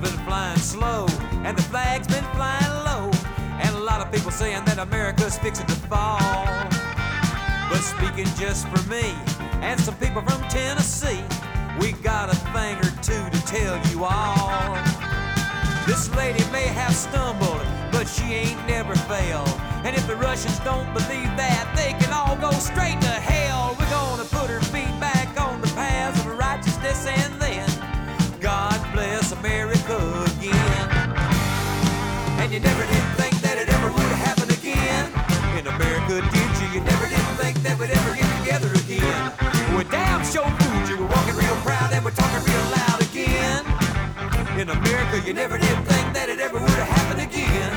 been flying slow, and the flag's been flying low, and a lot of people saying that America's fixing to fall. But speaking just for me and some people from Tennessee, we got a thing or two to tell you all. This lady may have stumbled, but she ain't never failed. And if the Russians don't believe that, they can all go straight to hell. We're gonna put her feet back on the paths of righteousness, and then God bless America again. And you never did think that it ever would happen again in America, did you? You never did think that we'd ever get together again. We're damn sure fooled you. We're walking real proud and we're talking real loud again. In America, you never did think that it ever would happen again.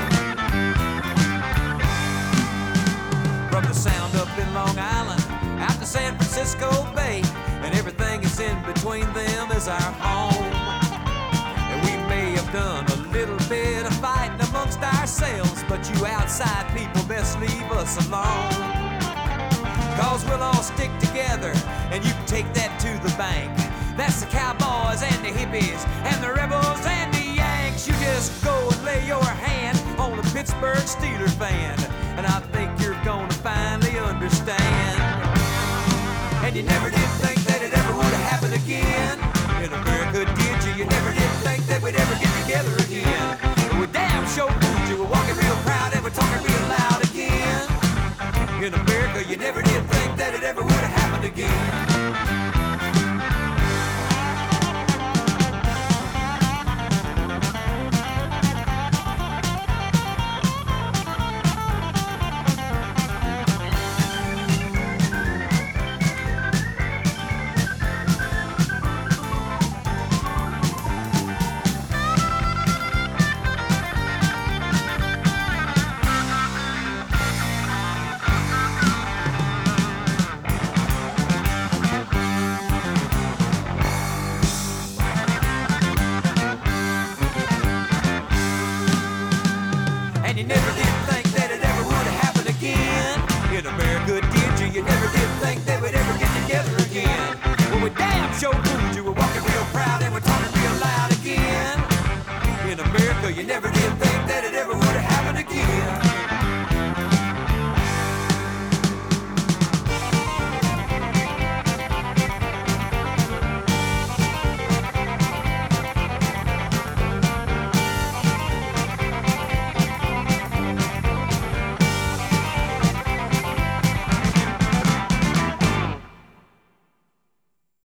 From the Sound up in Long Island out to San Francisco Bay, and everything is in between them is our home. And we may have done a little bit of fighting amongst ourselves, but you outside people best leave us alone. Cause we'll all stick together, and you can take that to the bank. That's the cowboys and the hippies and the rebels and the Yanks. You just go and lay your hand on a Pittsburgh Steelers fan, and I think you're gonna finally understand. And you never did think that it ever would happen again in America, did you? You never did think that we'd ever get together again. We're damn sure fooled you. We're walking real proud and we're talking real loud again. In America, you never did think that it ever would happen again. You never did think that it ever would happen again in America, did you? You never did think that we'd ever get together again. Well, we damn sure fooled you. We're walking real proud and we're talking real loud again. In America, you never did think that it